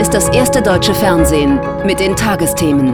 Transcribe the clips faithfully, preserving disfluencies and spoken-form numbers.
ist das erste deutsche Fernsehen mit den Tagesthemen.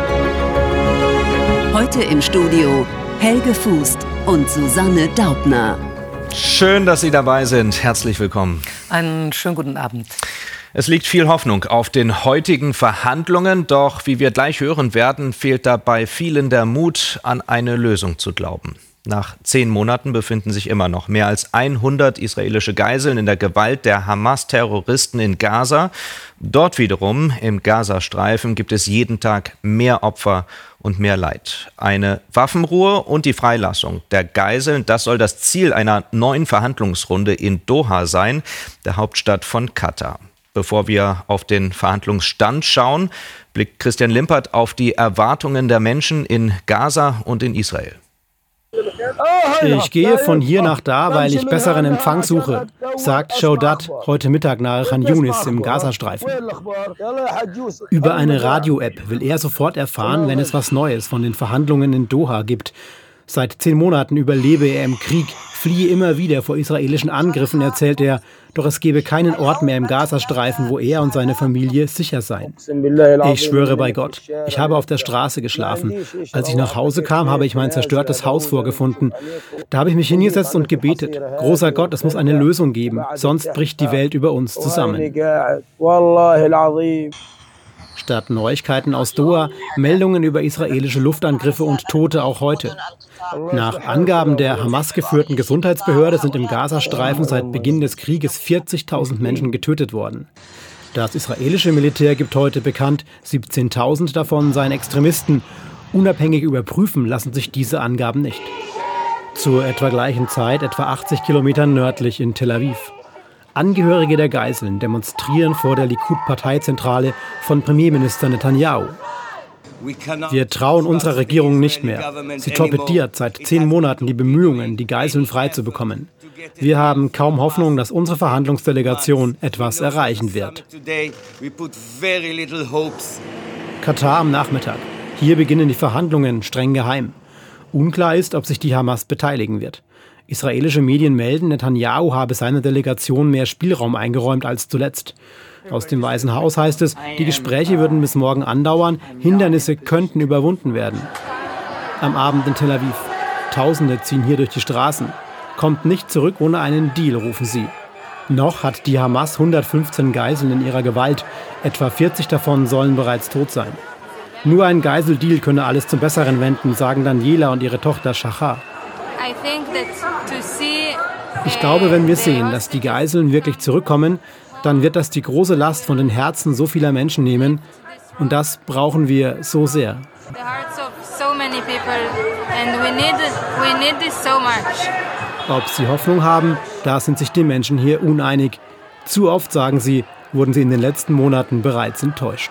Heute im Studio Helge Fußt und Susanne Daubner. Schön, dass Sie dabei sind. Herzlich willkommen. Einen schönen guten Abend. Es liegt viel Hoffnung auf den heutigen Verhandlungen, doch wie wir gleich hören werden, fehlt dabei vielen der Mut, an eine Lösung zu glauben. Nach zehn Monaten befinden sich immer noch mehr als hundert israelische Geiseln in der Gewalt der Hamas-Terroristen in Gaza. Dort wiederum, im Gazastreifen, gibt es jeden Tag mehr Opfer und mehr Leid. Eine Waffenruhe und die Freilassung der Geiseln, das soll das Ziel einer neuen Verhandlungsrunde in Doha sein, der Hauptstadt von Katar. Bevor wir auf den Verhandlungsstand schauen, blickt Christian Limpert auf die Erwartungen der Menschen in Gaza und in Israel. Ich gehe von hier nach da, weil ich besseren Empfang suche, sagt Shodat heute Mittag nahe Khan Yunis im Gazastreifen. Über eine Radio-App will er sofort erfahren, wenn es was Neues von den Verhandlungen in Doha gibt. Seit zehn Monaten überlebe er im Krieg, fliehe immer wieder vor israelischen Angriffen, erzählt er. Doch es gebe keinen Ort mehr im Gazastreifen, wo er und seine Familie sicher seien. Ich schwöre bei Gott, ich habe auf der Straße geschlafen. Als ich nach Hause kam, habe ich mein zerstörtes Haus vorgefunden. Da habe ich mich hingesetzt und gebetet. Großer Gott, es muss eine Lösung geben, sonst bricht die Welt über uns zusammen. Statt Neuigkeiten aus Doha, Meldungen über israelische Luftangriffe und Tote auch heute. Nach Angaben der Hamas-geführten Gesundheitsbehörde sind im Gazastreifen seit Beginn des Krieges vierzigtausend Menschen getötet worden. Das israelische Militär gibt heute bekannt, siebzehntausend davon seien Extremisten. Unabhängig überprüfen lassen sich diese Angaben nicht. Zur etwa gleichen Zeit, etwa achtzig Kilometer nördlich in Tel Aviv. Angehörige der Geiseln demonstrieren vor der Likud-Parteizentrale von Premierminister Netanyahu. Wir trauen unserer Regierung nicht mehr. Sie torpediert seit zehn Monaten die Bemühungen, die Geiseln freizubekommen. Wir haben kaum Hoffnung, dass unsere Verhandlungsdelegation etwas erreichen wird. Katar am Nachmittag. Hier beginnen die Verhandlungen streng geheim. Unklar ist, ob sich die Hamas beteiligen wird. Israelische Medien melden, Netanyahu habe seiner Delegation mehr Spielraum eingeräumt als zuletzt. Aus dem Weißen Haus heißt es, die Gespräche würden bis morgen andauern, Hindernisse könnten überwunden werden. Am Abend in Tel Aviv. Tausende ziehen hier durch die Straßen. Kommt nicht zurück ohne einen Deal, rufen sie. Noch hat die Hamas hundertfünfzehn Geiseln in ihrer Gewalt. Etwa vierzig davon sollen bereits tot sein. Nur ein Geiseldeal könne alles zum Besseren wenden, sagen Daniela und ihre Tochter Shachar. Ich glaube, wenn wir sehen, dass die Geiseln wirklich zurückkommen, dann wird das die große Last von den Herzen so vieler Menschen nehmen. Und das brauchen wir so sehr. Ob sie Hoffnung haben, da sind sich die Menschen hier uneinig. Zu oft, sagen sie, wurden sie in den letzten Monaten bereits enttäuscht.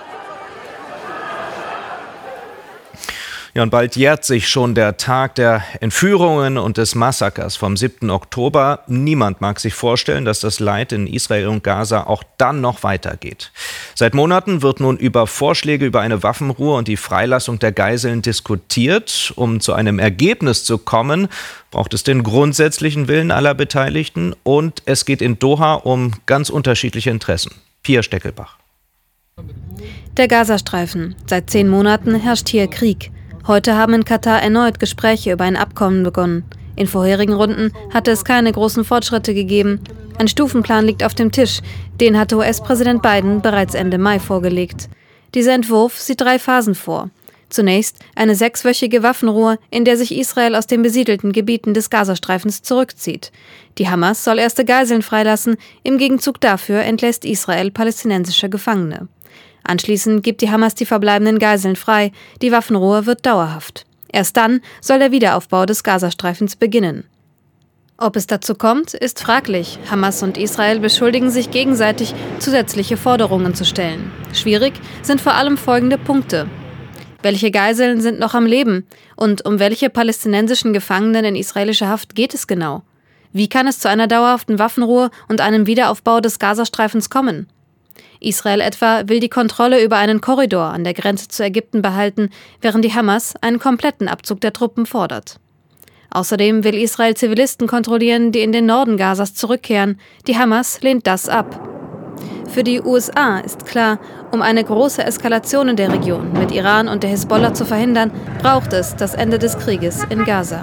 Ja, und bald jährt sich schon der Tag der Entführungen und des Massakers vom siebten Oktober. Niemand mag sich vorstellen, dass das Leid in Israel und Gaza auch dann noch weitergeht. Seit Monaten wird nun über Vorschläge über eine Waffenruhe und die Freilassung der Geiseln diskutiert. Um zu einem Ergebnis zu kommen, braucht es den grundsätzlichen Willen aller Beteiligten. Und es geht in Doha um ganz unterschiedliche Interessen. Pia Steckelbach. Der Gazastreifen. Seit zehn Monaten herrscht hier Krieg. Heute haben in Katar erneut Gespräche über ein Abkommen begonnen. In vorherigen Runden hatte es keine großen Fortschritte gegeben. Ein Stufenplan liegt auf dem Tisch. Den hatte U S-Präsident Biden bereits Ende Mai vorgelegt. Dieser Entwurf sieht drei Phasen vor. Zunächst eine sechswöchige Waffenruhe, in der sich Israel aus den besiedelten Gebieten des Gazastreifens zurückzieht. Die Hamas soll erste Geiseln freilassen. Im Gegenzug dafür entlässt Israel palästinensische Gefangene. Anschließend gibt die Hamas die verbleibenden Geiseln frei. Die Waffenruhe wird dauerhaft. Erst dann soll der Wiederaufbau des Gazastreifens beginnen. Ob es dazu kommt, ist fraglich. Hamas und Israel beschuldigen sich gegenseitig, zusätzliche Forderungen zu stellen. Schwierig sind vor allem folgende Punkte. Welche Geiseln sind noch am Leben? Und um welche palästinensischen Gefangenen in israelischer Haft geht es genau? Wie kann es zu einer dauerhaften Waffenruhe und einem Wiederaufbau des Gazastreifens kommen? Israel etwa will die Kontrolle über einen Korridor an der Grenze zu Ägypten behalten, während die Hamas einen kompletten Abzug der Truppen fordert. Außerdem will Israel Zivilisten kontrollieren, die in den Norden Gazas zurückkehren. Die Hamas lehnt das ab. Für die U S A ist klar, um eine große Eskalation in der Region mit Iran und der Hisbollah zu verhindern, braucht es das Ende des Krieges in Gaza.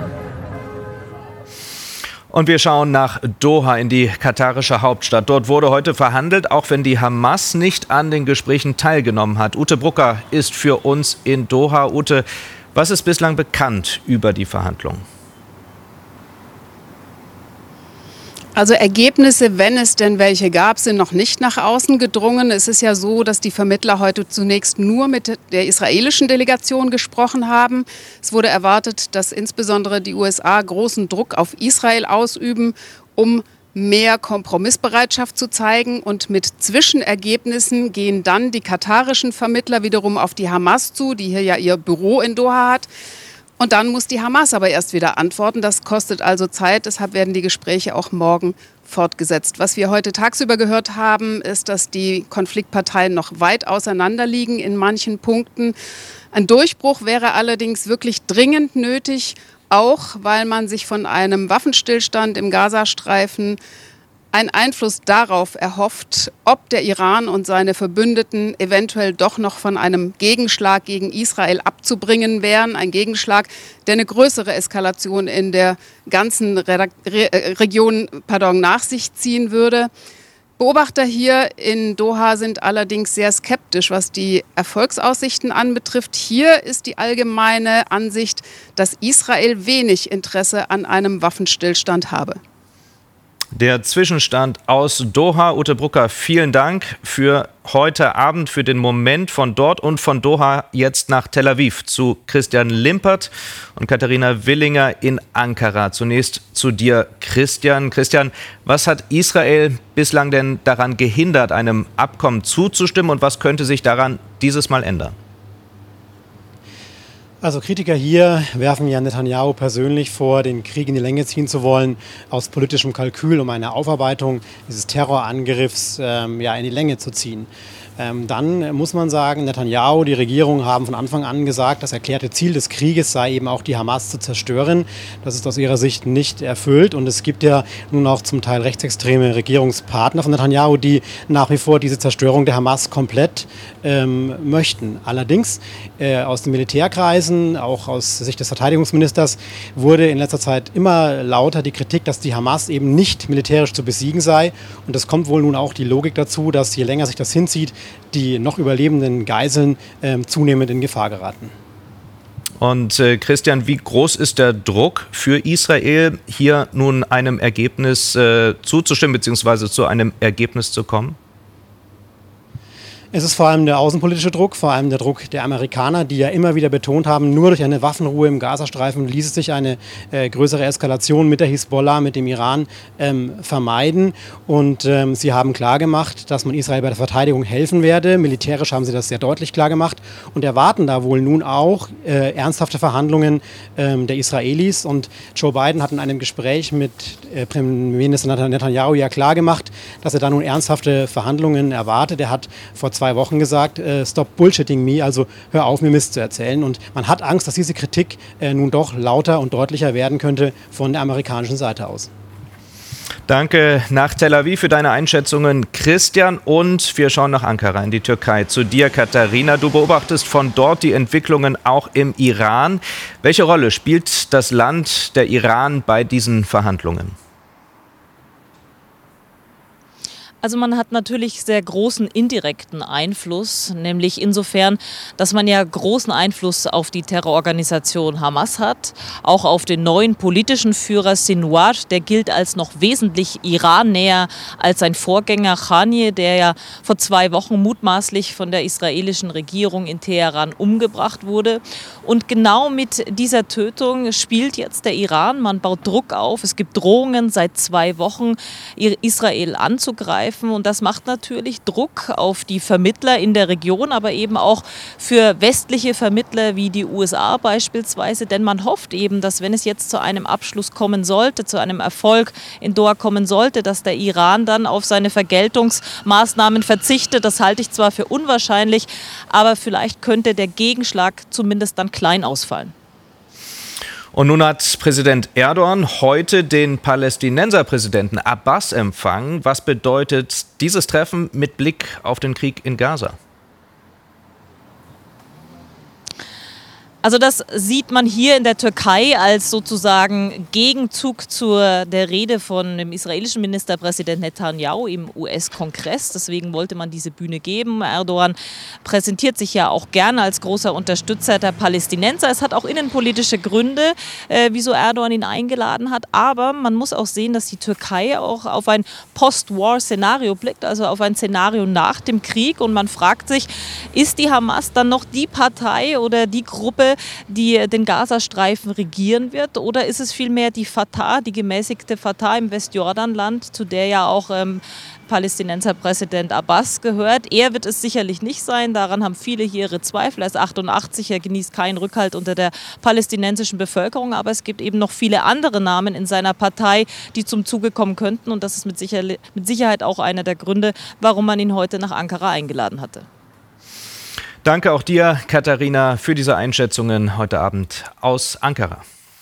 Und wir schauen nach Doha in die katarische Hauptstadt. Dort wurde heute verhandelt, auch wenn die Hamas nicht an den Gesprächen teilgenommen hat. Ute Brucker ist für uns in Doha. Ute, was ist bislang bekannt über die Verhandlungen? Also Ergebnisse, wenn es denn welche gab, sind noch nicht nach außen gedrungen. Es ist ja so, dass die Vermittler heute zunächst nur mit der israelischen Delegation gesprochen haben. Es wurde erwartet, dass insbesondere die U S A großen Druck auf Israel ausüben, um mehr Kompromissbereitschaft zu zeigen. Und mit Zwischenergebnissen gehen dann die katarischen Vermittler wiederum auf die Hamas zu, die hier ja ihr Büro in Doha hat. Und dann muss die Hamas aber erst wieder antworten. Das kostet also Zeit. Deshalb werden die Gespräche auch morgen fortgesetzt. Was wir heute tagsüber gehört haben, ist, dass die Konfliktparteien noch weit auseinander liegen in manchen Punkten. Ein Durchbruch wäre allerdings wirklich dringend nötig, auch weil man sich von einem Waffenstillstand im Gazastreifen einen Einfluss darauf erhofft, ob der Iran und seine Verbündeten eventuell doch noch von einem Gegenschlag gegen Israel abzubringen wären. Ein Gegenschlag, der eine größere Eskalation in der ganzen Redak- Re- Region pardon, nach sich ziehen würde. Beobachter hier in Doha sind allerdings sehr skeptisch, was die Erfolgsaussichten anbetrifft. Hier ist die allgemeine Ansicht, dass Israel wenig Interesse an einem Waffenstillstand habe. Der Zwischenstand aus Doha. Ute Brucker, vielen Dank für heute Abend, für den Moment von dort und von Doha jetzt nach Tel Aviv zu Christian Limpert und Katharina Willinger in Ankara. Zunächst zu dir, Christian. Christian, was hat Israel bislang denn daran gehindert, einem Abkommen zuzustimmen und was könnte sich daran dieses Mal ändern? Also Kritiker hier werfen ja Netanyahu persönlich vor, den Krieg in die Länge ziehen zu wollen, aus politischem Kalkül, um eine Aufarbeitung dieses Terrorangriffs ähm, ja, in die Länge zu ziehen. Ähm, dann muss man sagen, Netanyahu, die Regierung haben von Anfang an gesagt, das erklärte Ziel des Krieges sei eben auch die Hamas zu zerstören. Das ist aus ihrer Sicht nicht erfüllt und es gibt ja nun auch zum Teil rechtsextreme Regierungspartner von Netanyahu, die nach wie vor diese Zerstörung der Hamas komplett ähm, möchten. Allerdings äh, aus den Militärkreisen, auch aus Sicht des Verteidigungsministers, wurde in letzter Zeit immer lauter die Kritik, dass die Hamas eben nicht militärisch zu besiegen sei und es kommt wohl nun auch die Logik dazu, dass je länger sich das hinzieht, die noch überlebenden Geiseln äh, zunehmend in Gefahr geraten. Und äh, Christian, wie groß ist der Druck für Israel, hier nun einem Ergebnis äh, zuzustimmen bzw. zu einem Ergebnis zu kommen? Es ist vor allem der außenpolitische Druck, vor allem der Druck der Amerikaner, die ja immer wieder betont haben, nur durch eine Waffenruhe im Gazastreifen ließe sich eine äh, größere Eskalation mit der Hisbollah, mit dem Iran ähm, vermeiden. Und ähm, sie haben klargemacht, dass man Israel bei der Verteidigung helfen werde. Militärisch haben sie das sehr deutlich klargemacht und erwarten da wohl nun auch äh, ernsthafte Verhandlungen ähm, der Israelis. Und Joe Biden hat in einem Gespräch mit äh, Premierminister Netanyahu ja klargemacht, dass er da nun ernsthafte Verhandlungen erwartet. Er hat vor zwei zwei Wochen gesagt, äh, stop bullshitting me, also hör auf, mir Mist zu erzählen. Und man hat Angst, dass diese Kritik äh, nun doch lauter und deutlicher werden könnte von der amerikanischen Seite aus. Danke nach Tel Aviv für deine Einschätzungen, Christian. Und wir schauen nach Ankara in die Türkei. Zu dir, Katharina. Du beobachtest von dort die Entwicklungen auch im Iran. Welche Rolle spielt das Land, der Iran, bei diesen Verhandlungen? Also man hat natürlich sehr großen indirekten Einfluss, nämlich insofern, dass man ja großen Einfluss auf die Terrororganisation Hamas hat, auch auf den neuen politischen Führer Sinwar, der gilt als noch wesentlich irannäher als sein Vorgänger Khamenei, der ja vor zwei Wochen mutmaßlich von der israelischen Regierung in Teheran umgebracht wurde. Und genau mit dieser Tötung spielt jetzt der Iran, man baut Druck auf, es gibt Drohungen seit zwei Wochen, Israel anzugreifen. Und das macht natürlich Druck auf die Vermittler in der Region, aber eben auch für westliche Vermittler wie die U S A beispielsweise. Denn man hofft eben, dass wenn es jetzt zu einem Abschluss kommen sollte, zu einem Erfolg in Doha kommen sollte, dass der Iran dann auf seine Vergeltungsmaßnahmen verzichtet. Das halte ich zwar für unwahrscheinlich, aber vielleicht könnte der Gegenschlag zumindest dann klein ausfallen. Und nun hat Präsident Erdogan heute den Palästinenserpräsidenten Abbas empfangen. Was bedeutet dieses Treffen mit Blick auf den Krieg in Gaza? Also das sieht man hier in der Türkei als sozusagen Gegenzug zur der Rede von dem israelischen Ministerpräsident Netanyahu im U S-Kongress. Deswegen wollte man diese Bühne geben. Erdogan präsentiert sich ja auch gerne als großer Unterstützer der Palästinenser. Es hat auch innenpolitische Gründe, äh, wieso Erdogan ihn eingeladen hat. Aber man muss auch sehen, dass die Türkei auch auf ein Post-War-Szenario blickt, also auf ein Szenario nach dem Krieg. Und man fragt sich, ist die Hamas dann noch die Partei oder die Gruppe, die den Gazastreifen regieren wird, oder ist es vielmehr die Fatah, die gemäßigte Fatah im Westjordanland, zu der ja auch ähm, Palästinenserpräsident Abbas gehört? Er wird es sicherlich nicht sein, daran haben viele hier ihre Zweifel. Er ist achtundachtzig, er genießt keinen Rückhalt unter der palästinensischen Bevölkerung, aber es gibt eben noch viele andere Namen in seiner Partei, die zum Zuge kommen könnten, und das ist mit Sicherheit, mit Sicherheit auch einer der Gründe, warum man ihn heute nach Ankara eingeladen hatte. Danke auch dir, Katharina, für diese Einschätzungen heute Abend aus Ankara.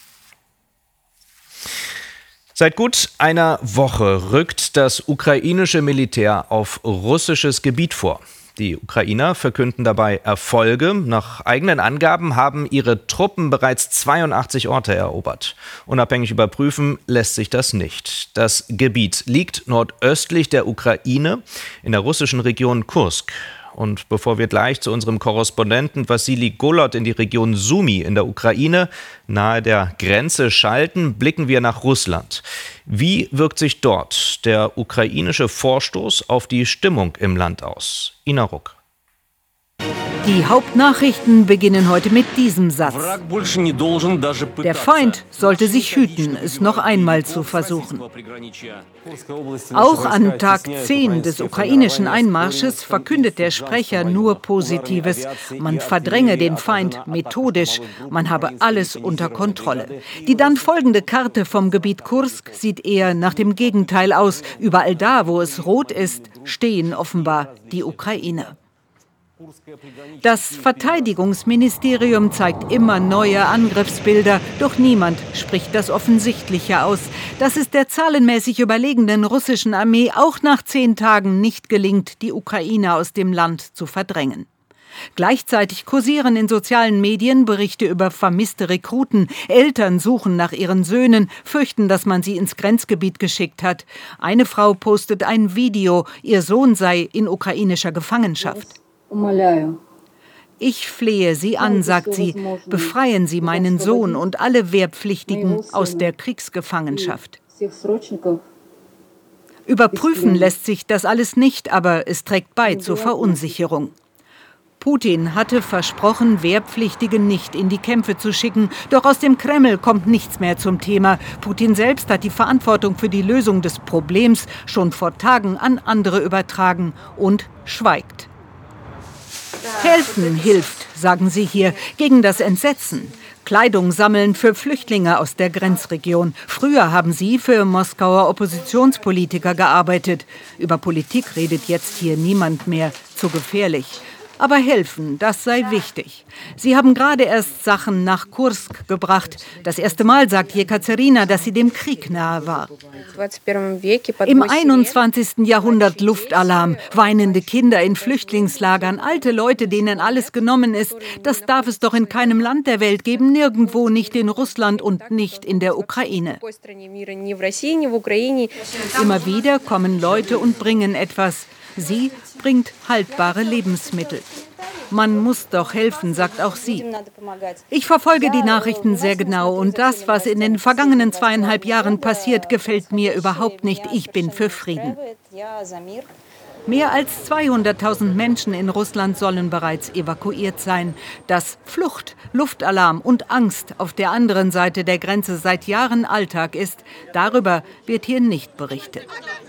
Seit gut einer Woche rückt das ukrainische Militär auf russisches Gebiet vor. Die Ukrainer verkünden dabei Erfolge. Nach eigenen Angaben haben ihre Truppen bereits zweiundachtzig Orte erobert. Unabhängig überprüfen lässt sich das nicht. Das Gebiet liegt nordöstlich der Ukraine in der russischen Region Kursk. Und bevor wir gleich zu unserem Korrespondenten Wassili Golod in die Region Sumy in der Ukraine nahe der Grenze schalten, blicken wir nach Russland. Wie wirkt sich dort der ukrainische Vorstoß auf die Stimmung im Land aus? Ina Ruck. Die Hauptnachrichten beginnen heute mit diesem Satz. Der Feind sollte sich hüten, es noch einmal zu versuchen. Auch an Tag zehn des ukrainischen Einmarsches verkündet der Sprecher nur Positives. Man verdränge den Feind methodisch, man habe alles unter Kontrolle. Die dann folgende Karte vom Gebiet Kursk sieht eher nach dem Gegenteil aus. Überall da, wo es rot ist, stehen offenbar die Ukrainer. Das Verteidigungsministerium zeigt immer neue Angriffsbilder, doch niemand spricht das Offensichtliche aus, dass es der zahlenmäßig überlegenen russischen Armee auch nach zehn Tagen nicht gelingt, die Ukrainer aus dem Land zu verdrängen. Gleichzeitig kursieren in sozialen Medien Berichte über vermisste Rekruten. Eltern suchen nach ihren Söhnen, fürchten, dass man sie ins Grenzgebiet geschickt hat. Eine Frau postet ein Video, ihr Sohn sei in ukrainischer Gefangenschaft. Ich flehe Sie an, sagt sie, befreien Sie meinen Sohn und alle Wehrpflichtigen aus der Kriegsgefangenschaft. Überprüfen lässt sich das alles nicht, aber es trägt bei zur Verunsicherung. Putin hatte versprochen, Wehrpflichtige nicht in die Kämpfe zu schicken. Doch aus dem Kreml kommt nichts mehr zum Thema. Putin selbst hat die Verantwortung für die Lösung des Problems schon vor Tagen an andere übertragen und schweigt. Helfen hilft, sagen sie hier, gegen das Entsetzen. Kleidung sammeln für Flüchtlinge aus der Grenzregion. Früher haben sie für Moskauer Oppositionspolitiker gearbeitet. Über Politik redet jetzt hier niemand mehr. Zu gefährlich. Aber helfen, das sei wichtig. Sie haben gerade erst Sachen nach Kursk gebracht. Das erste Mal sagt Jekaterina, dass sie dem Krieg nahe war. Im einundzwanzigsten Jahrhundert Luftalarm, weinende Kinder in Flüchtlingslagern, alte Leute, denen alles genommen ist. Das darf es doch in keinem Land der Welt geben, nirgendwo, nicht in Russland und nicht in der Ukraine. Immer wieder kommen Leute und bringen etwas. Sie bringt haltbare Lebensmittel. Man muss doch helfen, sagt auch sie. Ich verfolge die Nachrichten sehr genau und das, was in den vergangenen zweieinhalb Jahren passiert, gefällt mir überhaupt nicht. Ich bin für Frieden. Mehr als zweihunderttausend Menschen in Russland sollen bereits evakuiert sein. Dass Flucht, Luftalarm und Angst auf der anderen Seite der Grenze seit Jahren Alltag ist, darüber wird hier nicht berichtet.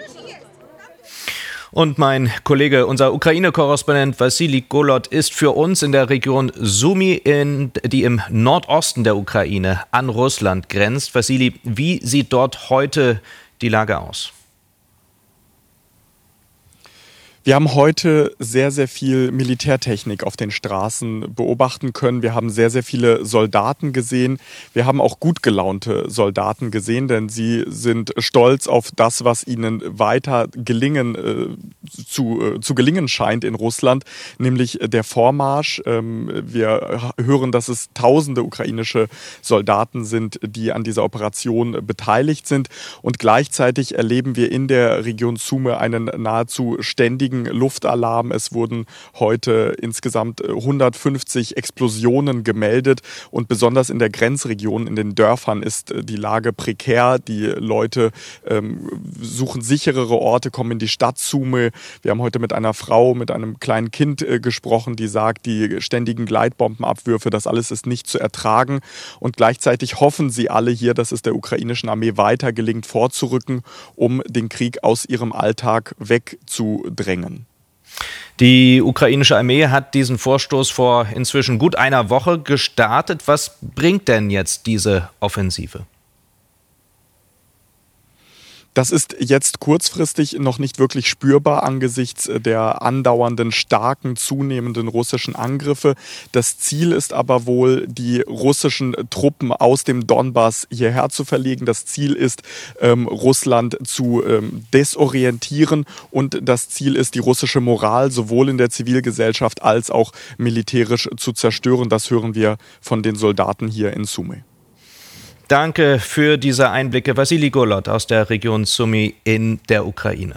Und mein Kollege, unser Ukraine-Korrespondent Wassili Golod, ist für uns in der Region Sumy, in, die im Nordosten der Ukraine an Russland grenzt. Wassili, wie sieht dort heute die Lage aus? Wir haben heute sehr, sehr viel Militärtechnik auf den Straßen beobachten können. Wir haben sehr, sehr viele Soldaten gesehen. Wir haben auch gut gelaunte Soldaten gesehen, denn sie sind stolz auf das, was ihnen weiter gelingen, äh, zu, äh, zu gelingen scheint in Russland, nämlich der Vormarsch. Ähm, wir hören, dass es tausende ukrainische Soldaten sind, die an dieser Operation beteiligt sind. Und gleichzeitig erleben wir in der Region Sumy einen nahezu ständigen Luftalarm. Es wurden heute insgesamt hundertfünfzig Explosionen gemeldet und besonders in der Grenzregion, in den Dörfern ist die Lage prekär. Die Leute ähm, suchen sicherere Orte, kommen in die Stadt Sumy. Wir haben heute mit einer Frau, mit einem kleinen Kind äh, gesprochen, die sagt, die ständigen Gleitbombenabwürfe, das alles ist nicht zu ertragen. Und gleichzeitig hoffen sie alle hier, dass es der ukrainischen Armee weiter gelingt, vorzurücken, um den Krieg aus ihrem Alltag wegzudrängen. Die ukrainische Armee hat diesen Vorstoß vor inzwischen gut einer Woche gestartet. Was bringt denn jetzt diese Offensive? Das ist jetzt kurzfristig noch nicht wirklich spürbar angesichts der andauernden, starken, zunehmenden russischen Angriffe. Das Ziel ist aber wohl, die russischen Truppen aus dem Donbass hierher zu verlegen. Das Ziel ist, ähm, Russland zu ähm, desorientieren. Und das Ziel ist, die russische Moral sowohl in der Zivilgesellschaft als auch militärisch zu zerstören. Das hören wir von den Soldaten hier in Sumy. Danke für diese Einblicke, Wassili Golod aus der Region Sumy in der Ukraine.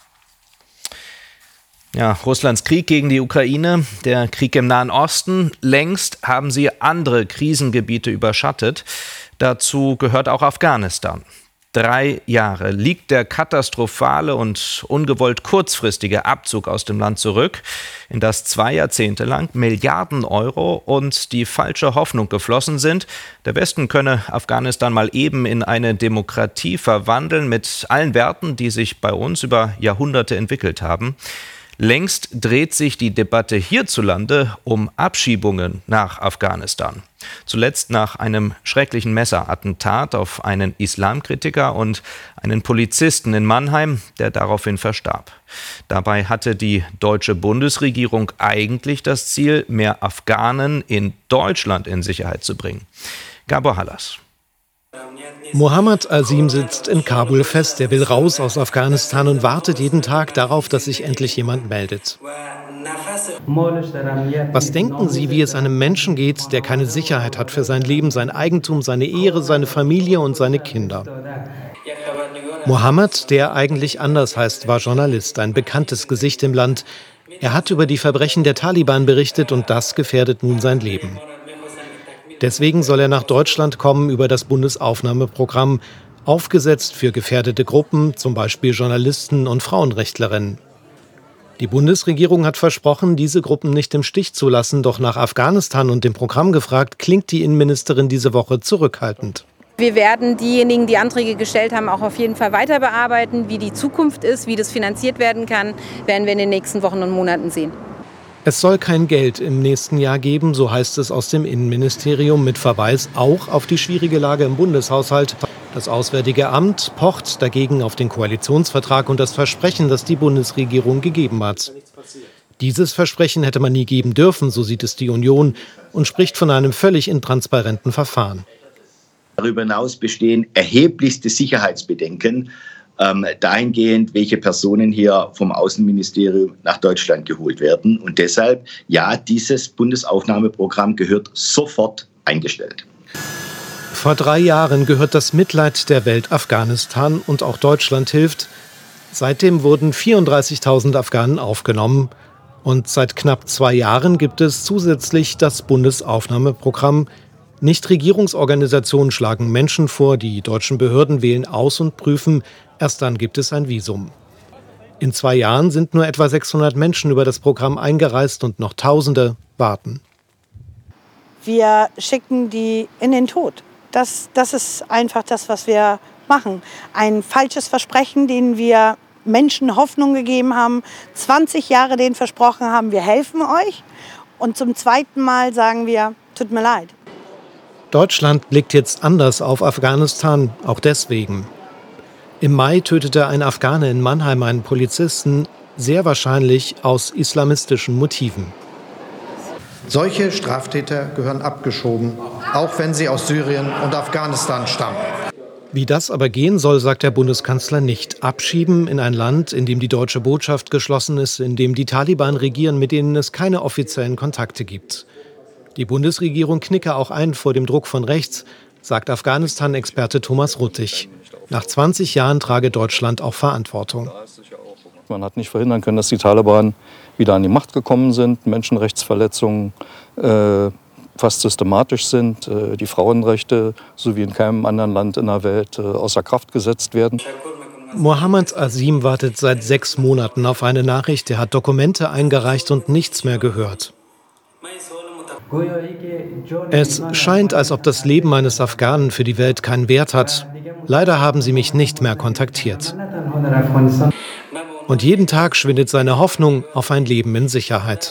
Ja, Russlands Krieg gegen die Ukraine, der Krieg im Nahen Osten, längst haben sie andere Krisengebiete überschattet. Dazu gehört auch Afghanistan. Drei Jahre liegt der katastrophale und ungewollt kurzfristige Abzug aus dem Land zurück, in das zwei Jahrzehnte lang Milliarden Euro und die falsche Hoffnung geflossen sind. Der Westen könne Afghanistan mal eben in eine Demokratie verwandeln mit allen Werten, die sich bei uns über Jahrhunderte entwickelt haben. Längst dreht sich die Debatte hierzulande um Abschiebungen nach Afghanistan. Zuletzt nach einem schrecklichen Messerattentat auf einen Islamkritiker und einen Polizisten in Mannheim, der daraufhin verstarb. Dabei hatte die deutsche Bundesregierung eigentlich das Ziel, mehr Afghanen in Deutschland in Sicherheit zu bringen. Gabor Hallas. Mohammad Azim sitzt in Kabul fest. Er will raus aus Afghanistan und wartet jeden Tag darauf, dass sich endlich jemand meldet. Was denken Sie, wie es einem Menschen geht, der keine Sicherheit hat für sein Leben, sein Eigentum, seine Ehre, seine Familie und seine Kinder? Mohammad, der eigentlich anders heißt, war Journalist, ein bekanntes Gesicht im Land. Er hat über die Verbrechen der Taliban berichtet und das gefährdet nun sein Leben. Deswegen soll er nach Deutschland kommen über das Bundesaufnahmeprogramm, aufgesetzt für gefährdete Gruppen, zum Beispiel Journalisten und Frauenrechtlerinnen. Die Bundesregierung hat versprochen, diese Gruppen nicht im Stich zu lassen, doch nach Afghanistan und dem Programm gefragt, klingt die Innenministerin diese Woche zurückhaltend. Wir werden diejenigen, die Anträge gestellt haben, auch auf jeden Fall weiter bearbeiten. Wie die Zukunft ist, wie das finanziert werden kann, werden wir in den nächsten Wochen und Monaten sehen. Es soll kein Geld im nächsten Jahr geben, so heißt es aus dem Innenministerium, mit Verweis auch auf die schwierige Lage im Bundeshaushalt. Das Auswärtige Amt pocht dagegen auf den Koalitionsvertrag und das Versprechen, das die Bundesregierung gegeben hat. Dieses Versprechen hätte man nie geben dürfen, so sieht es die Union, und spricht von einem völlig intransparenten Verfahren. Darüber hinaus bestehen erheblichste Sicherheitsbedenken, ähm, dahingehend, welche Personen hier vom Außenministerium nach Deutschland geholt werden. Und deshalb, ja, dieses Bundesaufnahmeprogramm gehört sofort eingestellt. Vor drei Jahren gehört das Mitleid der Welt Afghanistan und auch Deutschland hilft. Seitdem wurden vierunddreißigtausend Afghanen aufgenommen. Und seit knapp zwei Jahren gibt es zusätzlich das Bundesaufnahmeprogramm. Nichtregierungsorganisationen schlagen Menschen vor, die deutschen Behörden wählen aus und prüfen. Erst dann gibt es ein Visum. In zwei Jahren sind nur etwa sechshundert Menschen über das Programm eingereist und noch Tausende warten. Wir schicken die in den Tod. Das, das ist einfach das, was wir machen. Ein falsches Versprechen, denen wir Menschen Hoffnung gegeben haben, zwanzig Jahre denen versprochen haben, wir helfen euch. Und zum zweiten Mal sagen wir, tut mir leid. Deutschland blickt jetzt anders auf Afghanistan, auch deswegen. Im Mai tötete ein Afghane in Mannheim einen Polizisten. sehr wahrscheinlich aus islamistischen Motiven. Solche Straftäter gehören abgeschoben, auch wenn sie aus Syrien und Afghanistan stammen. Wie das aber gehen soll, sagt der Bundeskanzler nicht. Abschieben in ein Land, in dem die deutsche Botschaft geschlossen ist, in dem die Taliban regieren, mit denen es keine offiziellen Kontakte gibt. Die Bundesregierung knicke auch ein vor dem Druck von rechts, sagt Afghanistan-Experte Thomas Ruttig. Nach zwanzig Jahren trage Deutschland auch Verantwortung. Man hat nicht verhindern können, dass die Taliban wieder an die Macht gekommen sind, Menschenrechtsverletzungen äh, fast systematisch sind, äh, die Frauenrechte, so wie in keinem anderen Land in der Welt, äh, außer Kraft gesetzt werden. Mohammed Azim wartet seit sechs Monaten auf eine Nachricht. Er hat Dokumente eingereicht und nichts mehr gehört. Es scheint, als ob das Leben eines Afghanen für die Welt keinen Wert hat. Leider haben sie mich nicht mehr kontaktiert. Und jeden Tag schwindet seine Hoffnung auf ein Leben in Sicherheit.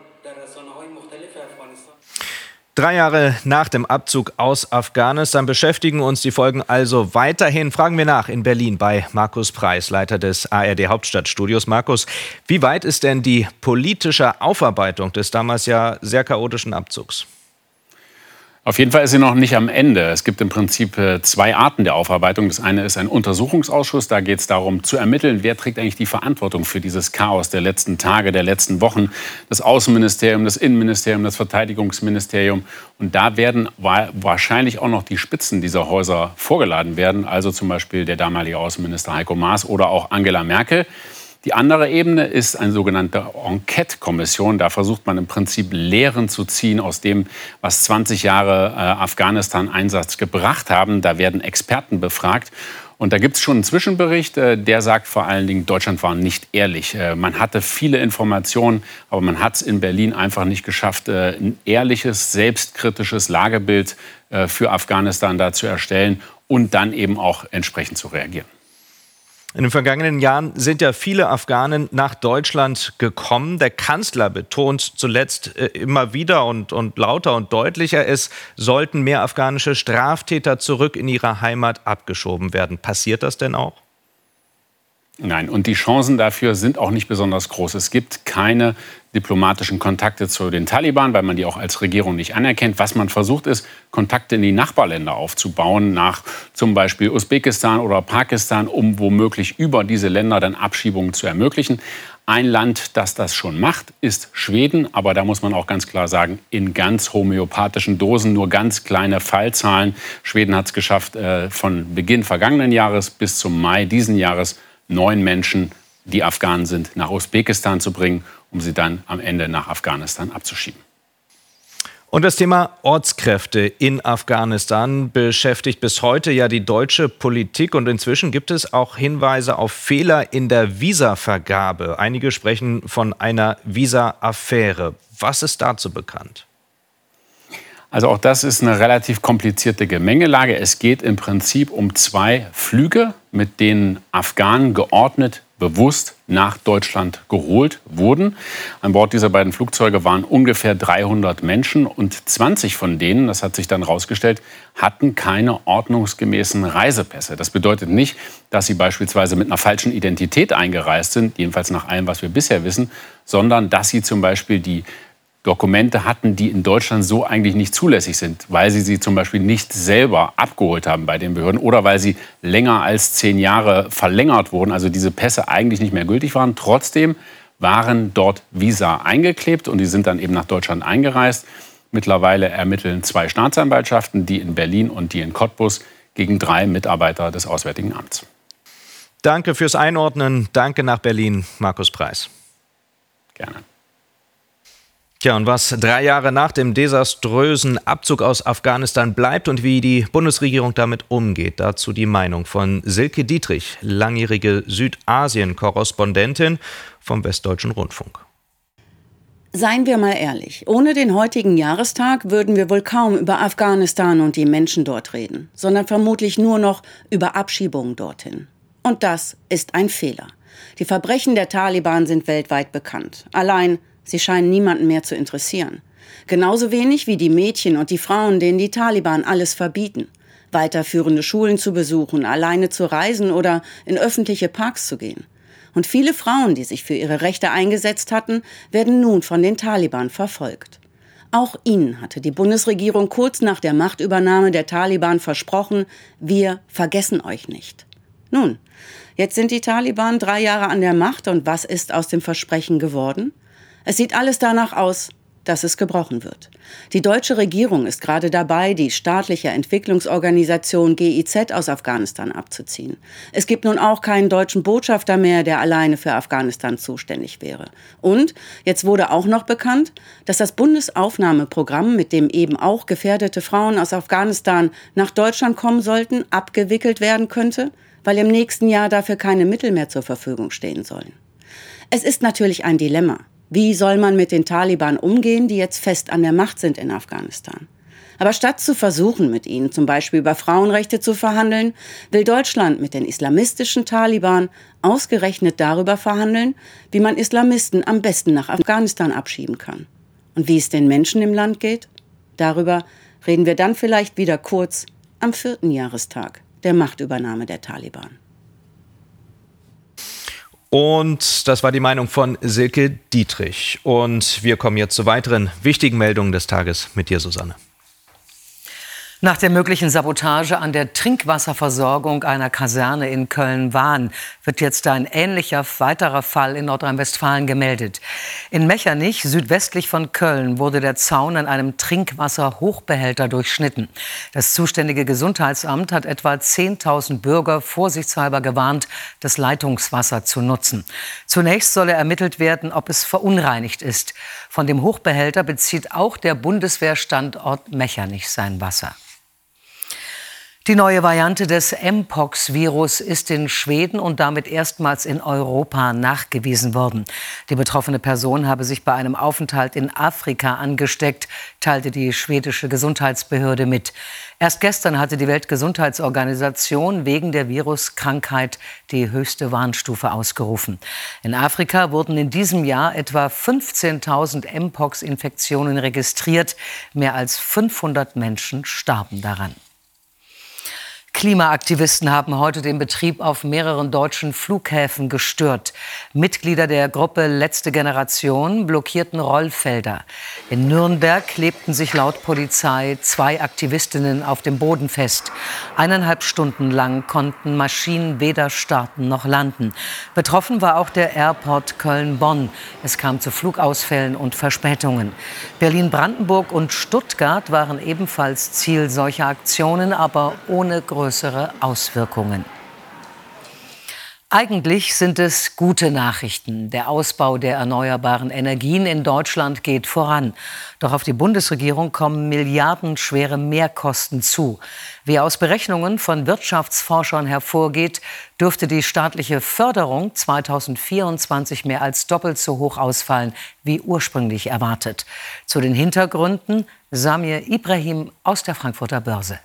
Drei Jahre nach dem Abzug aus Afghanistan beschäftigen uns die Folgen also weiterhin. Fragen wir nach in Berlin bei Markus Preis, Leiter des A R D Hauptstadtstudios. Markus, wie weit ist denn die politische Aufarbeitung des damals ja sehr chaotischen Abzugs? Auf jeden Fall ist sie noch nicht am Ende. Es gibt im Prinzip zwei Arten der Aufarbeitung. Das eine ist ein Untersuchungsausschuss. Da geht es darum zu ermitteln, wer trägt eigentlich die Verantwortung für dieses Chaos der letzten Tage, der letzten Wochen. Das Außenministerium, das Innenministerium, das Verteidigungsministerium. Und da werden wahrscheinlich auch noch die Spitzen dieser Häuser vorgeladen werden. Also zum Beispiel der damalige Außenminister Heiko Maas oder auch Angela Merkel. Die andere Ebene ist eine sogenannte Enquete-Kommission. Da versucht man im Prinzip Lehren zu ziehen aus dem, was zwanzig Jahre äh, Afghanistan-Einsatz gebracht haben. Da werden Experten befragt. Und da gibt es schon einen Zwischenbericht, äh, der sagt vor allen Dingen, Deutschland war nicht ehrlich. Äh, man hatte viele Informationen, aber man hat es in Berlin einfach nicht geschafft, äh, ein ehrliches, selbstkritisches Lagebild äh, für Afghanistan da zu erstellen und dann eben auch entsprechend zu reagieren. In den vergangenen Jahren sind ja viele Afghanen nach Deutschland gekommen. Der Kanzler betont zuletzt äh, immer wieder und, und lauter und deutlicher, es sollten mehr afghanische Straftäter zurück in ihre Heimat abgeschoben werden. Passiert das denn auch? Nein, und die Chancen dafür sind auch nicht besonders groß. Es gibt keine diplomatischen Kontakte zu den Taliban, weil man die auch als Regierung nicht anerkennt. Was man versucht ist, Kontakte in die Nachbarländer aufzubauen, nach zum Beispiel Usbekistan oder Pakistan, um womöglich über diese Länder dann Abschiebungen zu ermöglichen. Ein Land, das das schon macht, ist Schweden. Aber da muss man auch ganz klar sagen, in ganz homöopathischen Dosen, nur ganz kleine Fallzahlen. Schweden hat es geschafft, von Beginn vergangenen Jahres bis zum Mai diesen Jahres neun Menschen, die Afghanen sind, nach Usbekistan zu bringen, um sie dann am Ende nach Afghanistan abzuschieben. Und das Thema Ortskräfte in Afghanistan beschäftigt bis heute ja die deutsche Politik. Und inzwischen gibt es auch Hinweise auf Fehler in der Visavergabe. Einige sprechen von einer Visa-Affäre. Was ist dazu bekannt? Also auch das ist eine relativ komplizierte Gemengelage. Es geht im Prinzip um zwei Flüge, mit denen Afghanen geordnet, bewusst nach Deutschland geholt wurden. An Bord dieser beiden Flugzeuge waren ungefähr dreihundert Menschen und zwanzig von denen, das hat sich dann herausgestellt, hatten keine ordnungsgemäßen Reisepässe. Das bedeutet nicht, dass sie beispielsweise mit einer falschen Identität eingereist sind, jedenfalls nach allem, was wir bisher wissen, sondern dass sie zum Beispiel die Dokumente hatten, die in Deutschland so eigentlich nicht zulässig sind, weil sie sie zum Beispiel nicht selber abgeholt haben bei den Behörden oder weil sie länger als zehn Jahre verlängert wurden, also diese Pässe eigentlich nicht mehr gültig waren. Trotzdem waren dort Visa eingeklebt und die sind dann eben nach Deutschland eingereist. Mittlerweile ermitteln zwei Staatsanwaltschaften, die in Berlin und die in Cottbus, gegen drei Mitarbeiter des Auswärtigen Amts. Danke fürs Einordnen. Danke nach Berlin, Markus Preis. Gerne. Tja, und was drei Jahre nach dem desaströsen Abzug aus Afghanistan bleibt und wie die Bundesregierung damit umgeht, dazu die Meinung von Silke Dietrich, langjährige Südasien-Korrespondentin vom Westdeutschen Rundfunk. Seien wir mal ehrlich, ohne den heutigen Jahrestag würden wir wohl kaum über Afghanistan und die Menschen dort reden, sondern vermutlich nur noch über Abschiebungen dorthin. Und das ist ein Fehler. Die Verbrechen der Taliban sind weltweit bekannt. Allein sie scheinen niemanden mehr zu interessieren. Genauso wenig wie die Mädchen und die Frauen, denen die Taliban alles verbieten. Weiterführende Schulen zu besuchen, alleine zu reisen oder in öffentliche Parks zu gehen. Und viele Frauen, die sich für ihre Rechte eingesetzt hatten, werden nun von den Taliban verfolgt. Auch ihnen hatte die Bundesregierung kurz nach der Machtübernahme der Taliban versprochen, wir vergessen euch nicht. Nun, jetzt sind die Taliban drei Jahre an der Macht und was ist aus dem Versprechen geworden? Es sieht alles danach aus, dass es gebrochen wird. Die deutsche Regierung ist gerade dabei, die staatliche Entwicklungsorganisation G I Z aus Afghanistan abzuziehen. Es gibt nun auch keinen deutschen Botschafter mehr, der alleine für Afghanistan zuständig wäre. Und jetzt wurde auch noch bekannt, dass das Bundesaufnahmeprogramm, mit dem eben auch gefährdete Frauen aus Afghanistan nach Deutschland kommen sollten, abgewickelt werden könnte, weil im nächsten Jahr dafür keine Mittel mehr zur Verfügung stehen sollen. Es ist natürlich ein Dilemma. Wie soll man mit den Taliban umgehen, die jetzt fest an der Macht sind in Afghanistan? Aber statt zu versuchen, mit ihnen zum Beispiel über Frauenrechte zu verhandeln, will Deutschland mit den islamistischen Taliban ausgerechnet darüber verhandeln, wie man Islamisten am besten nach Afghanistan abschieben kann. Und wie es den Menschen im Land geht? Darüber reden wir dann vielleicht wieder kurz am vierten Jahrestag der Machtübernahme der Taliban. Und das war die Meinung von Silke Dietrich. Und wir kommen jetzt zu weiteren wichtigen Meldungen des Tages mit dir, Susanne. Nach der möglichen Sabotage an der Trinkwasserversorgung einer Kaserne in Köln-Wahn wird jetzt ein ähnlicher weiterer Fall in Nordrhein-Westfalen gemeldet. In Mechernich, südwestlich von Köln, wurde der Zaun an einem Trinkwasserhochbehälter durchschnitten. Das zuständige Gesundheitsamt hat etwa zehntausend Bürger vorsichtshalber gewarnt, das Leitungswasser zu nutzen. Zunächst solle ermittelt werden, ob es verunreinigt ist. Von dem Hochbehälter bezieht auch der Bundeswehrstandort Mechernich sein Wasser. Die neue Variante des Mpox-Virus ist in Schweden und damit erstmals in Europa nachgewiesen worden. Die betroffene Person habe sich bei einem Aufenthalt in Afrika angesteckt, teilte die schwedische Gesundheitsbehörde mit. Erst gestern hatte die Weltgesundheitsorganisation wegen der Viruskrankheit die höchste Warnstufe ausgerufen. In Afrika wurden in diesem Jahr etwa fünfzehntausend Mpox-Infektionen registriert. Mehr als fünfhundert Menschen starben daran. Klimaaktivisten haben heute den Betrieb auf mehreren deutschen Flughäfen gestört. Mitglieder der Gruppe Letzte Generation blockierten Rollfelder. In Nürnberg klebten sich laut Polizei zwei Aktivistinnen auf dem Boden fest. Eineinhalb Stunden lang konnten Maschinen weder starten noch landen. Betroffen war auch der Airport Köln-Bonn. Es kam zu Flugausfällen und Verspätungen. Berlin-Brandenburg und Stuttgart waren ebenfalls Ziel solcher Aktionen, aber ohne größere Auswirkungen. Eigentlich sind es gute Nachrichten. Der Ausbau der erneuerbaren Energien in Deutschland geht voran. Doch auf die Bundesregierung kommen milliardenschwere Mehrkosten zu. Wie aus Berechnungen von Wirtschaftsforschern hervorgeht, dürfte die staatliche Förderung zweitausendvierundzwanzig mehr als doppelt so hoch ausfallen wie ursprünglich erwartet. Zu den Hintergründen Samir Ibrahim aus der Frankfurter Börse.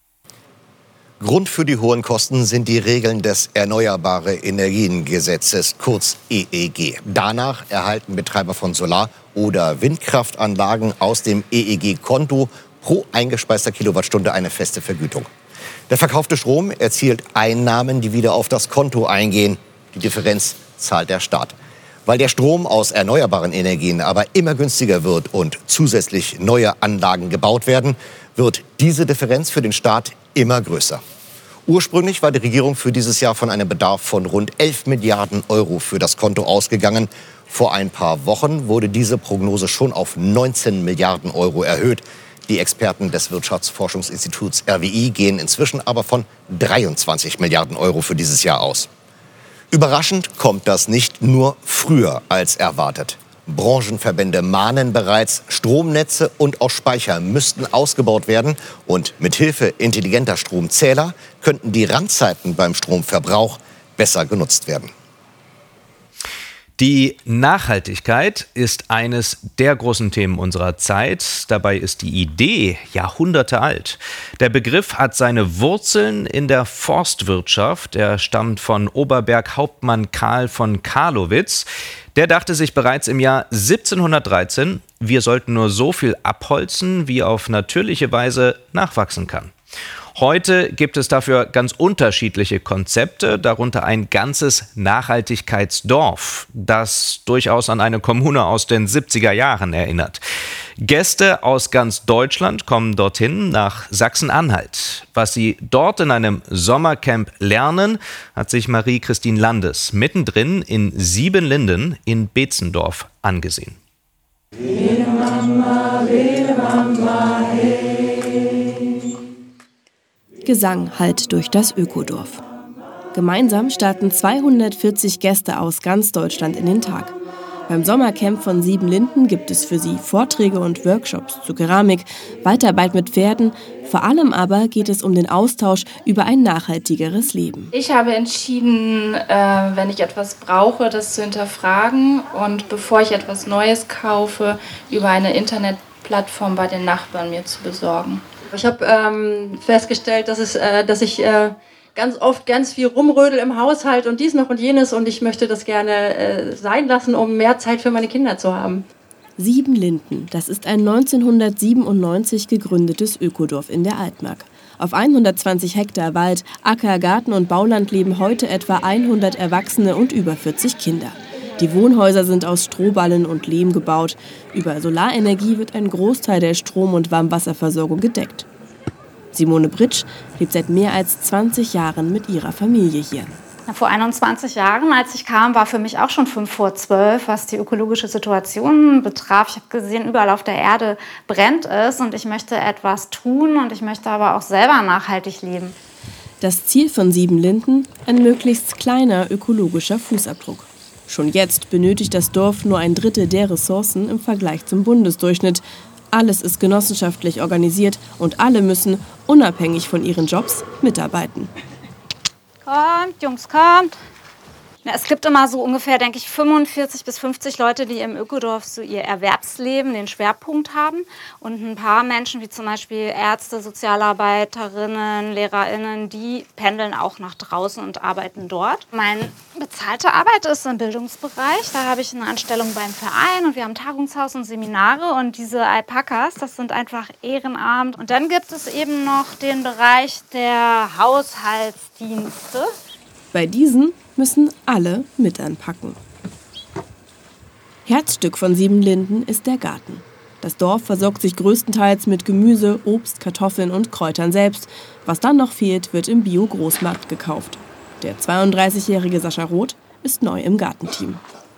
Grund für die hohen Kosten sind die Regeln des Erneuerbare Energien Gesetzes, kurz E E G. Danach erhalten Betreiber von Solar- oder Windkraftanlagen aus dem E E G-Konto pro eingespeister Kilowattstunde eine feste Vergütung. Der verkaufte Strom erzielt Einnahmen, die wieder auf das Konto eingehen. Die Differenz zahlt der Staat. Weil der Strom aus erneuerbaren Energien aber immer günstiger wird und zusätzlich neue Anlagen gebaut werden, wird diese Differenz für den Staat immer größer. Ursprünglich war die Regierung für dieses Jahr von einem Bedarf von rund elf Milliarden Euro für das Konto ausgegangen. Vor ein paar Wochen wurde diese Prognose schon auf neunzehn Milliarden Euro erhöht. Die Experten des Wirtschaftsforschungsinstituts R W I gehen inzwischen aber von dreiundzwanzig Milliarden Euro für dieses Jahr aus. Überraschend kommt das nicht nur früher als erwartet. Branchenverbände mahnen bereits, Stromnetze und auch Speicher müssten ausgebaut werden. Und mit Hilfe intelligenter Stromzähler könnten die Randzeiten beim Stromverbrauch besser genutzt werden. Die Nachhaltigkeit ist eines der großen Themen unserer Zeit. Dabei ist die Idee Jahrhunderte alt. Der Begriff hat seine Wurzeln in der Forstwirtschaft. Er stammt von Oberberghauptmann Karl von Carlowitz. Der dachte sich bereits im Jahr siebzehnhundertdreizehn, wir sollten nur so viel abholzen, wie auf natürliche Weise nachwachsen kann. Heute gibt es dafür ganz unterschiedliche Konzepte, darunter ein ganzes Nachhaltigkeitsdorf, das durchaus an eine Kommune aus den siebziger Jahren erinnert. Gäste aus ganz Deutschland kommen dorthin nach Sachsen-Anhalt. Was sie dort in einem Sommercamp lernen, hat sich Marie-Christine Landes mittendrin in Siebenlinden in Beetzendorf angesehen. Gesang hallt durch das Ökodorf. Gemeinsam starten zweihundertvierzig Gäste aus ganz Deutschland in den Tag. Beim Sommercamp von Siebenlinden gibt es für sie Vorträge und Workshops zu Keramik, Weitarbeit mit Pferden. Vor allem aber geht es um den Austausch über ein nachhaltigeres Leben. Ich habe entschieden, äh, wenn ich etwas brauche, das zu hinterfragen und bevor ich etwas Neues kaufe, über eine Internetplattform bei den Nachbarn mir zu besorgen. Ich habe ähm, festgestellt, dass, es, äh, dass ich äh, ganz oft ganz viel rumrödel im Haushalt und dies noch und jenes und ich möchte das gerne äh, sein lassen, um mehr Zeit für meine Kinder zu haben. Siebenlinden, das ist ein neunzehnhundertsiebenundneunzig gegründetes Ökodorf in der Altmark. Auf hundertzwanzig Hektar Wald, Acker, Garten und Bauland leben heute etwa hundert Erwachsene und über vierzig Kinder. Die Wohnhäuser sind aus Strohballen und Lehm gebaut. Über Solarenergie wird ein Großteil der Strom- und Warmwasserversorgung gedeckt. Simone Britsch lebt seit mehr als zwanzig Jahren mit ihrer Familie hier. Vor einundzwanzig Jahren, als ich kam, war für mich auch schon fünf vor zwölf, was die ökologische Situation betraf. Ich habe gesehen, überall auf der Erde brennt es und ich möchte etwas tun und ich möchte aber auch selber nachhaltig leben. Das Ziel von Siebenlinden: ein möglichst kleiner ökologischer Fußabdruck. Schon jetzt benötigt das Dorf nur ein Drittel der Ressourcen im Vergleich zum Bundesdurchschnitt. Alles ist genossenschaftlich organisiert und alle müssen, unabhängig von ihren Jobs, mitarbeiten. Kommt, Jungs, kommt. Ja, es gibt immer so ungefähr, denke ich, fünfundvierzig bis fünfzig Leute, die im Ökodorf so ihr Erwerbsleben, den Schwerpunkt haben. Und ein paar Menschen, wie zum Beispiel Ärzte, Sozialarbeiterinnen, LehrerInnen, die pendeln auch nach draußen und arbeiten dort. Meine bezahlte Arbeit ist im Bildungsbereich. Da habe ich eine Anstellung beim Verein und wir haben Tagungshaus und Seminare. Und diese Alpakas, das sind einfach Ehrenamt. Und dann gibt es eben noch den Bereich der Haushaltsdienste. Bei diesen müssen alle mit anpacken. Herzstück von Siebenlinden ist der Garten. Das Dorf versorgt sich größtenteils mit Gemüse, Obst, Kartoffeln und Kräutern selbst. Was dann noch fehlt, wird im Bio-Großmarkt gekauft. Der zweiunddreißigjährige Sascha Roth ist neu im Gartenteam.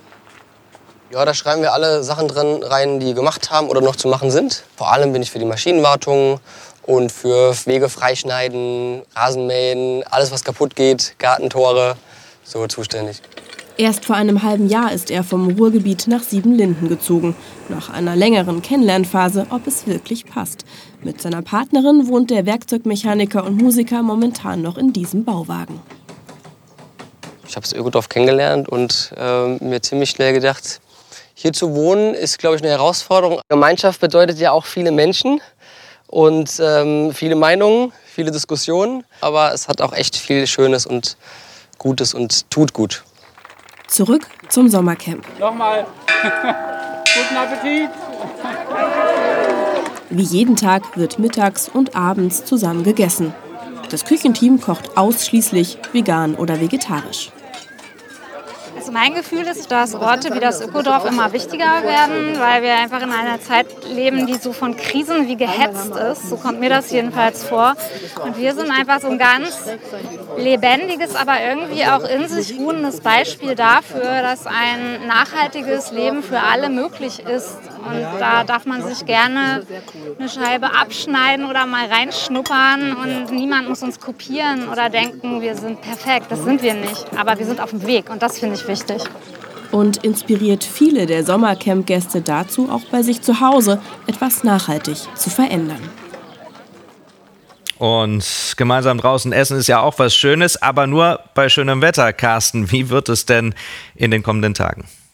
Ja, da schreiben wir alle Sachen drin rein, die gemacht haben oder noch zu machen sind. Vor allem bin ich für die Maschinenwartung und für Wege freischneiden, Rasenmähen, alles was kaputt geht, Gartentore, so zuständig. Erst vor einem halben Jahr ist er vom Ruhrgebiet nach Siebenlinden gezogen. Nach einer längeren Kennenlernphase, ob es wirklich passt. Mit seiner Partnerin wohnt der Werkzeugmechaniker und Musiker momentan noch in diesem Bauwagen. Ich habe das Ökodorf kennengelernt und äh, mir ziemlich schnell gedacht, hier zu wohnen ist, glaube ich, eine Herausforderung. Gemeinschaft bedeutet ja auch viele Menschen und ähm, viele Meinungen, viele Diskussionen. Aber es hat auch echt viel Schönes und Gutes und tut gut. Zurück zum Sommercamp. Nochmal. Guten Appetit. Wie jeden Tag wird mittags und abends zusammen gegessen. Das Küchenteam kocht ausschließlich vegan oder vegetarisch. Also mein Gefühl ist, dass Orte wie das Ökodorf immer wichtiger werden, weil wir einfach in einer Zeit leben, die so von Krisen wie gehetzt ist. So kommt mir das jedenfalls vor. Und wir sind einfach so ein ganz lebendiges, aber irgendwie auch in sich ruhendes Beispiel dafür, dass ein nachhaltiges Leben für alle möglich ist. Und da darf man sich gerne eine Scheibe abschneiden oder mal reinschnuppern und niemand muss uns kopieren oder denken, wir sind perfekt. Das sind wir nicht, aber wir sind auf dem Weg und das finde ich wichtig. Und inspiriert viele der Sommercamp-Gäste dazu, auch bei sich zu Hause etwas nachhaltig zu verändern. Und gemeinsam draußen essen ist ja auch was Schönes, aber nur bei schönem Wetter. Carsten, wie wird es denn in den kommenden Tagen?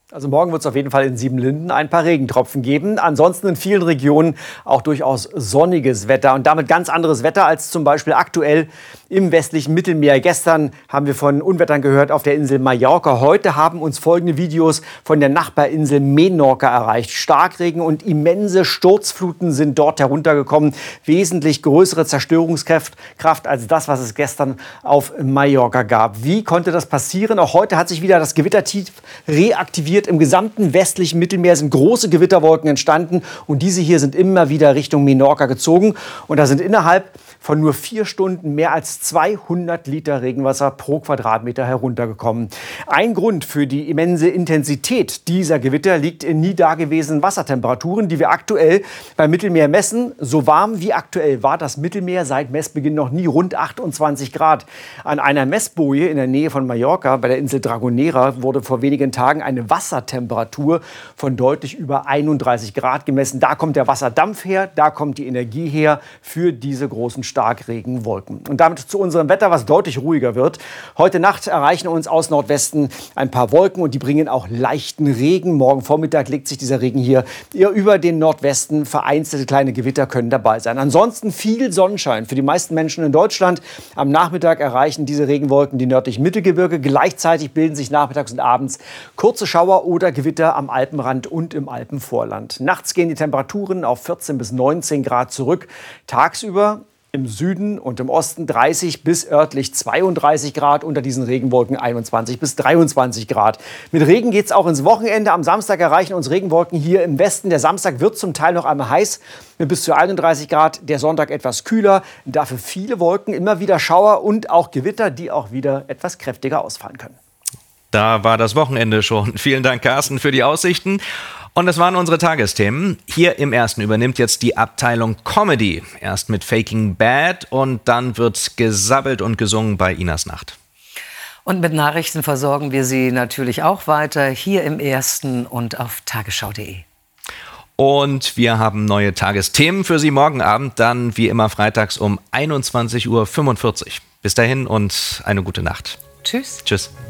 Also morgen wird es auf jeden Fall in Siebenlinden ein paar Regentropfen geben. Ansonsten in vielen Regionen auch durchaus sonniges Wetter und damit ganz anderes Wetter als zum Beispiel aktuell im westlichen Mittelmeer. Gestern haben wir von Unwettern gehört auf der Insel Mallorca. Heute haben uns folgende Videos von der Nachbarinsel Menorca erreicht. Starkregen und immense Sturzfluten sind dort heruntergekommen. Wesentlich größere Zerstörungskraft Kraft als das, was es gestern auf Mallorca gab. Wie konnte das passieren? Auch heute hat sich wieder das Gewittertief reaktiviert. Im gesamten westlichen Mittelmeer sind große Gewitterwolken entstanden und diese hier sind immer wieder Richtung Menorca gezogen. Und da sind innerhalb von nur vier Stunden mehr als zweihundert Liter Regenwasser pro Quadratmeter heruntergekommen. Ein Grund für die immense Intensität dieser Gewitter liegt in nie dagewesenen Wassertemperaturen, die wir aktuell beim Mittelmeer messen. So warm wie aktuell war das Mittelmeer seit Messbeginn noch nie, rund achtundzwanzig Grad. An einer Messboje in der Nähe von Mallorca bei der Insel Dragonera wurde vor wenigen Tagen eine Wassertemperatur von deutlich über einunddreißig Grad gemessen. Da kommt der Wasserdampf her, da kommt die Energie her für diese großen Starkregenwolken. Und damit zu unserem Wetter, was deutlich ruhiger wird. Heute Nacht erreichen uns aus Nordwesten ein paar Wolken und die bringen auch leichten Regen. Morgen Vormittag legt sich dieser Regen hier eher über den Nordwesten. Vereinzelte kleine Gewitter können dabei sein. Ansonsten viel Sonnenschein für die meisten Menschen in Deutschland. Am Nachmittag erreichen diese Regenwolken die nördlichen Mittelgebirge. Gleichzeitig bilden sich nachmittags und abends kurze Schauer oder Gewitter am Alpenrand und im Alpenvorland. Nachts gehen die Temperaturen auf vierzehn bis neunzehn Grad zurück. Tagsüber im Süden und im Osten dreißig bis örtlich zweiunddreißig Grad, unter diesen Regenwolken einundzwanzig bis dreiundzwanzig Grad. Mit Regen geht es auch ins Wochenende. Am Samstag erreichen uns Regenwolken hier im Westen. Der Samstag wird zum Teil noch einmal heiß mit bis zu einunddreißig Grad. Der Sonntag etwas kühler. Dafür viele Wolken, immer wieder Schauer und auch Gewitter, die auch wieder etwas kräftiger ausfallen können. Da war das Wochenende schon. Vielen Dank, Carsten, für die Aussichten. Und das waren unsere Tagesthemen. Hier im Ersten übernimmt jetzt die Abteilung Comedy. Erst mit Faking Bad und dann wird gesabbelt und gesungen bei Inas Nacht. Und mit Nachrichten versorgen wir Sie natürlich auch weiter hier im Ersten und auf tagesschau punkt de. Und wir haben neue Tagesthemen für Sie morgen Abend, dann wie immer freitags um einundzwanzig Uhr fünfundvierzig. Bis dahin und eine gute Nacht. Tschüss. Tschüss.